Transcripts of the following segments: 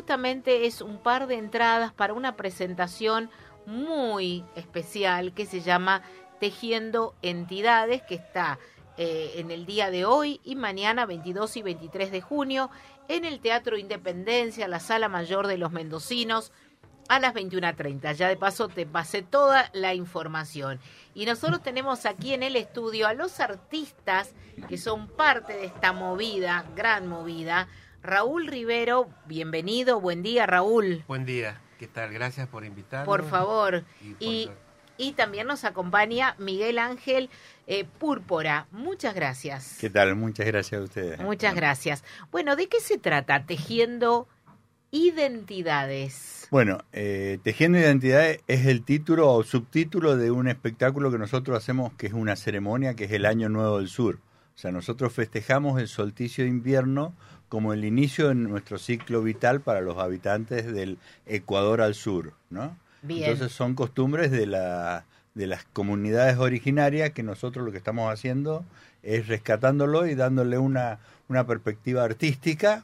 justamente es un par de entradas para una presentación muy especial que se llama Tejiendo Entidades, que está en el día de hoy y mañana 22 y 23 de junio en el Teatro Independencia, la Sala Mayor de los Mendocinos, a las 21:30. Ya de paso te pasé toda la información. Y nosotros tenemos aquí en el estudio a los artistas que son parte de esta movida, gran movida. Raúl Rivero, bienvenido, buen día Raúl. Buen día, ¿qué tal? Gracias por invitarnos. Por favor. Y también nos acompaña Miguel Ángel Púrpura. Muchas gracias. ¿Qué tal? Muchas gracias a ustedes. Muchas gracias. Bueno, ¿de qué se trata Tejiendo Identidades? Bueno, Tejiendo Identidades es el título o subtítulo de un espectáculo que nosotros hacemos, que es una ceremonia, que es el Año Nuevo del Sur. O sea, nosotros festejamos el solsticio de invierno como el inicio de nuestro ciclo vital para los habitantes del Ecuador al sur, ¿no? Bien. Entonces son costumbres de las comunidades originarias que nosotros lo que estamos haciendo es rescatándolo y dándole una perspectiva artística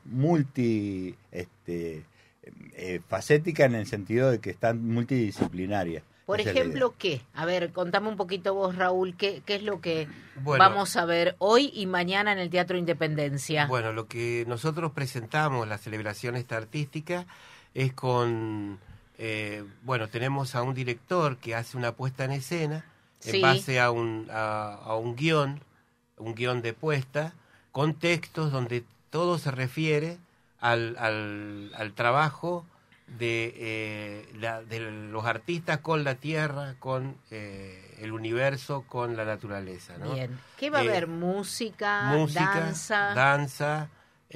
facética en el sentido de que están multidisciplinarias. Por ejemplo, ¿qué? A ver, contame un poquito vos, Raúl, ¿qué es lo que vamos a ver hoy y mañana en el Teatro Independencia? Bueno, lo que nosotros presentamos, la celebración esta artística, es con... tenemos a un director que hace una puesta en escena en base a un guión de puesta, con textos donde todo se refiere al trabajo de los artistas con la tierra, con el universo, con la naturaleza, ¿no? Bien. ¿Qué va a haber? Música, danza,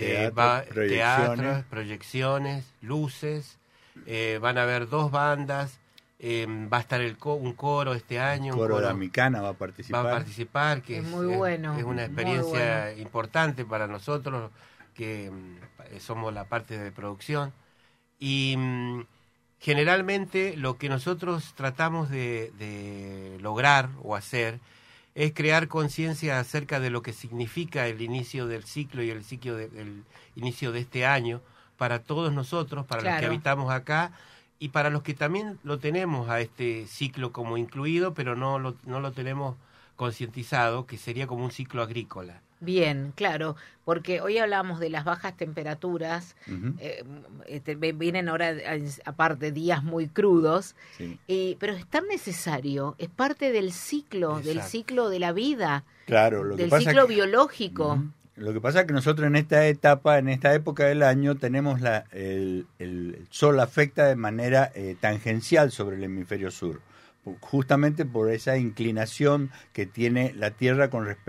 teatro, proyecciones, luces. Van a haber 2 bandas, va a estar un coro este año. Un coro de Amicana va a participar. Que es muy bueno. Es una experiencia importante para nosotros, que somos la parte de producción. Y generalmente lo que nosotros tratamos de lograr o hacer es crear conciencia acerca de lo que significa el inicio del ciclo y el inicio de este año, para todos nosotros, para los que habitamos acá y para los que también lo tenemos a este ciclo como incluido, pero no lo tenemos concientizado, que sería como un ciclo agrícola. Bien, claro, porque hoy hablamos de las bajas temperaturas, vienen ahora aparte días muy crudos, pero es tan necesario, es parte del ciclo, de la vida, del ciclo biológico. Lo que pasa es que nosotros en esta época del año, tenemos el sol afecta de manera tangencial sobre el hemisferio sur, justamente por esa inclinación que tiene la Tierra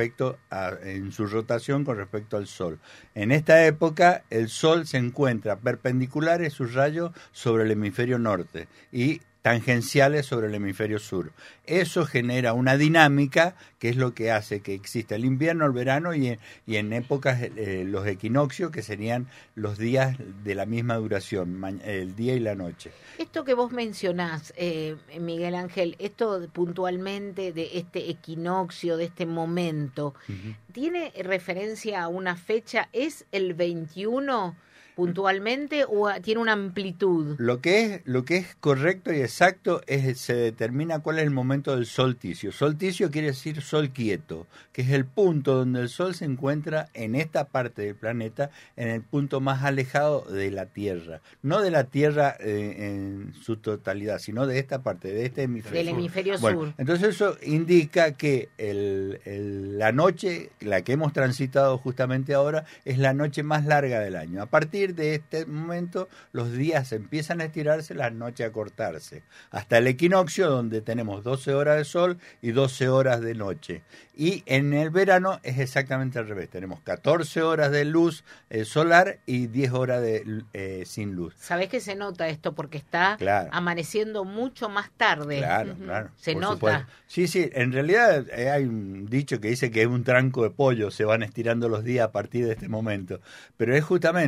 en su rotación con respecto al Sol. En esta época el Sol se encuentra perpendiculares sus rayos sobre el hemisferio norte y tangenciales sobre el hemisferio sur. Eso genera una dinámica que es lo que hace que exista el invierno, el verano y en épocas los equinoccios, que serían los días de la misma duración, el día y la noche. Esto que vos mencionás, Miguel Ángel, esto puntualmente de este equinoccio, de este momento, ¿tiene referencia a una fecha? ¿Es el 21 puntualmente o tiene una amplitud? Lo que es correcto y exacto se determina cuál es el momento del solsticio. Solsticio quiere decir sol quieto, que es el punto donde el sol se encuentra en esta parte del planeta, en el punto más alejado de la Tierra. No de la Tierra en su totalidad, sino de esta parte, de este hemisferio. Del hemisferio sur. Entonces eso indica que la noche, la que hemos transitado justamente ahora, es la noche más larga del año. A partir de este momento los días empiezan a estirarse, las noches a cortarse, hasta el equinoccio, donde tenemos 12 horas de sol y 12 horas de noche. Y en el verano es exactamente al revés, tenemos 14 horas de luz solar y 10 horas de sin luz. ¿Sabés que se nota esto? Porque está amaneciendo mucho más tarde. Claro. Se nota. Supuesto. Sí, en realidad hay un dicho que dice que es un tranco de pollo, se van estirando los días a partir de este momento. Pero es justamente, o sea, que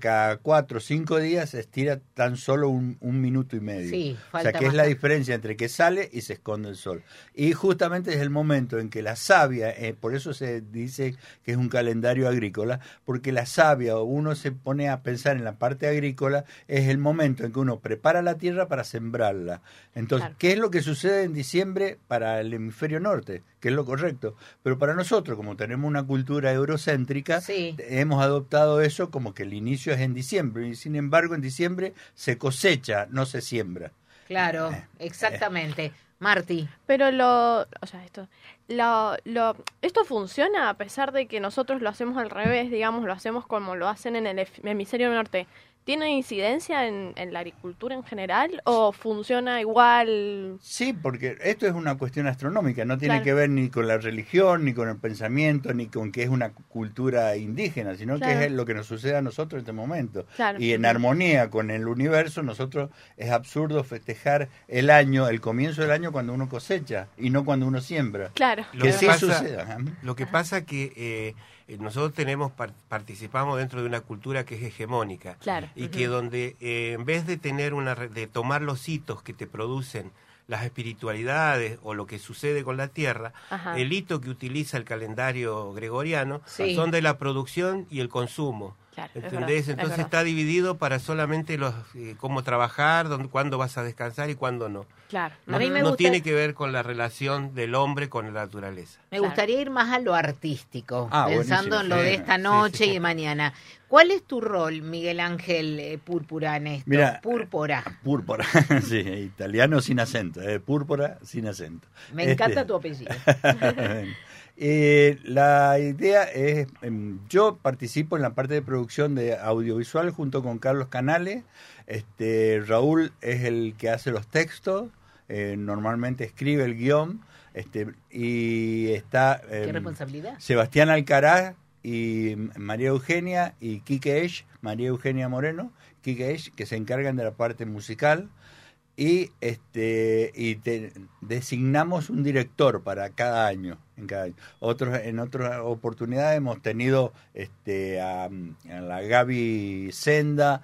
cada 4 o 5 días se estira tan solo un minuto y medio. Sí, o sea, que es la diferencia entre que sale y se esconde el sol. Y justamente es el momento en que la savia, por eso se dice que es un calendario agrícola, porque la savia, o uno se pone a pensar en la parte agrícola, es el momento en que uno prepara la tierra para sembrarla. Entonces, Claro. ¿qué es lo que sucede en diciembre para el hemisferio norte? Que es lo correcto. Pero para nosotros, como tenemos una cultura eurocéntrica, Sí. hemos adoptado eso como que el inicio es en diciembre. Y sin embargo, en diciembre se cosecha, no se siembra. Claro, exactamente. Marti. Pero esto funciona a pesar de que nosotros lo hacemos al revés, digamos, lo hacemos como lo hacen en el hemisferio norte. ¿Tiene incidencia en la agricultura en general o funciona igual? Sí, porque esto es una cuestión astronómica, no tiene Claro. que ver ni con la religión, ni con el pensamiento, ni con que es una cultura indígena, sino Claro. que es lo que nos sucede a nosotros en este momento. Claro. Y en armonía con el universo, nosotros es absurdo festejar el año, el comienzo del año cuando uno cosecha y no cuando uno siembra. Claro. Lo Que que sí pasa- suceda. Ajá. Lo que pasa que nosotros participamos dentro de una cultura que es hegemónica. Claro. Y que donde en vez de tener de tomar los hitos que te producen las espiritualidades o lo que sucede con la tierra, Ajá. el hito que utiliza el calendario gregoriano Sí. son de la producción y el consumo. Claro, es ¿Entendés? verdad, es Entonces verdad. está dividido para solamente cómo trabajar, cuándo vas a descansar y cuándo no. Claro. A mí me No gusta- tiene que ver con la relación del hombre con la naturaleza. Me Claro. gustaría ir más a lo artístico, Ah, pensando buenísimo, en lo sí. de esta noche y de mañana. ¿Cuál es tu rol, Miguel Ángel Púrpura, en esto? Mira, Púrpura. Púrpura, sí, italiano sin acento, púrpura sin acento. Me encanta tu apellido. La idea es, yo participo en la parte de producción de audiovisual junto con Carlos Canales. Raúl es el que hace los textos, normalmente escribe el guión, y está Qué responsabilidad. Sebastián Alcaraz y María Eugenia y Quique Esch, María Eugenia Moreno, Quique Esch, que se encargan de la parte musical. Y designamos un director para cada año, en otras oportunidades hemos tenido a la Gaby Senda,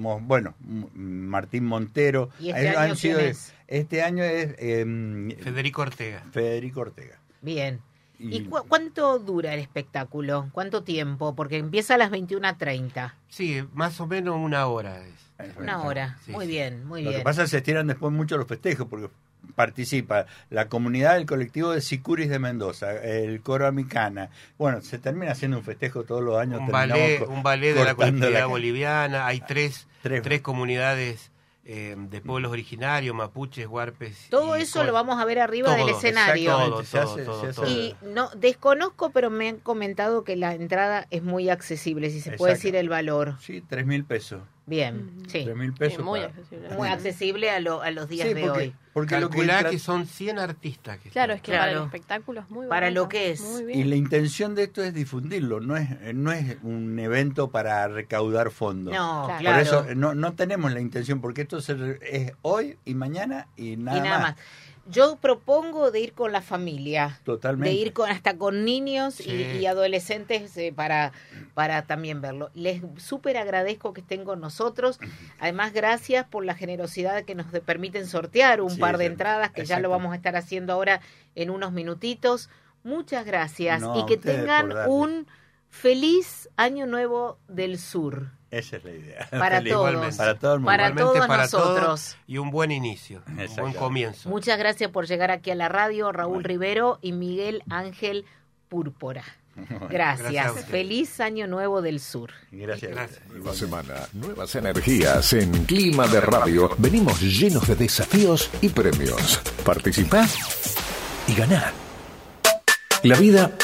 Martín Montero. ¿Y este año quién es? Este año es Federico Ortega. Federico Ortega. Bien. ¿Y cuánto dura el espectáculo? ¿Cuánto tiempo? Porque empieza a las 21:30. Sí, más o menos una hora es. Una hora. Sí, Muy sí. bien, muy Lo bien. que pasa es que se estiran después mucho los festejos, porque participa la comunidad del colectivo de Sicuris de Mendoza, el coro Amicana. Bueno, se termina haciendo un festejo todos los años. Un ballet de la colectividad boliviana. boliviana. Hay tres comunidades de pueblos originarios, mapuches, huarpes. Todo eso lo vamos a ver arriba todo, del escenario. Exactamente, Todo. Y no desconozco, pero me han comentado que la entrada es muy accesible, si se puede Exacto. decir el valor. Sí, 3.000 pesos. Bien, sí. 3.000 pesos. muy para- accesible. Muy accesible a los días Sí, de hoy. porque lo que Calculá que son 100 artistas. Claro, es que para el Claro. espectáculo es muy Para bonito. lo que es. Muy Y bien. la intención de esto es difundirlo, no es un evento para recaudar fondos. No, Claro. claro. Por eso no tenemos la intención, porque esto es hoy y mañana y nada, y nada más. Yo propongo de ir con la familia, Totalmente. de ir hasta con niños Sí. y adolescentes para también verlo. Les súper agradezco que estén con nosotros. Además, gracias por la generosidad que nos permiten sortear un Sí, par de sí, entradas, que ya lo exacto. vamos a estar haciendo ahora en unos minutitos. Muchas gracias No, y que ustedes tengan por darle. un feliz Año Nuevo del Sur. Esa es la idea. Para Feliz. todos. Igualmente. Para todo el mundo. Para Igualmente todos para nosotros. todos, y un buen inicio, un buen Exactamente. comienzo. Muchas gracias por llegar aquí a la radio, Raúl Bueno. Rivero y Miguel Ángel Púrpura. Bueno, Gracias. gracias a usted. Feliz Año Nuevo del Sur. Gracias. Gracias. Nueva semana, nuevas energías en Clima de Radio. Venimos llenos de desafíos y premios. Participá y ganá. La vida